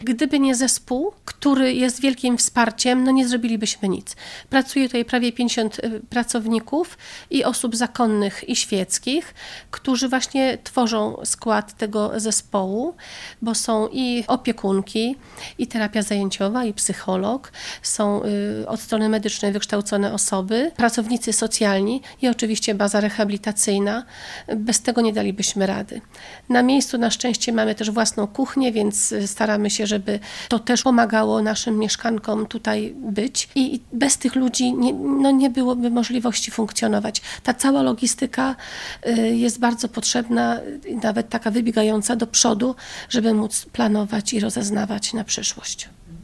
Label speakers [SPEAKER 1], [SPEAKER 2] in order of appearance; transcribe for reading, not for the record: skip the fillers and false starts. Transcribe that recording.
[SPEAKER 1] Gdyby nie zespół, który jest wielkim wsparciem, nie zrobilibyśmy nic. Pracuje tutaj prawie 50 pracowników i osób zakonnych i świeckich, którzy właśnie tworzą skład tego zespołu, bo są i opiekunki, i terapia zajęciowa, i psycholog, są od strony medycznej wykształcone osoby, pracownicy socjalni i oczywiście baza rehabilitacyjna. Bez tego nie dalibyśmy rady. Na miejscu na szczęście mamy też własną kuchnię, więc staramy się, żeby to też pomagało naszym mieszkankom tutaj być i bez tych ludzi nie byłoby możliwości funkcjonować. Ta cała logistyka jest bardzo potrzebna, nawet taka wybiegająca do przodu, żeby móc planować i rozeznawać na przyszłość.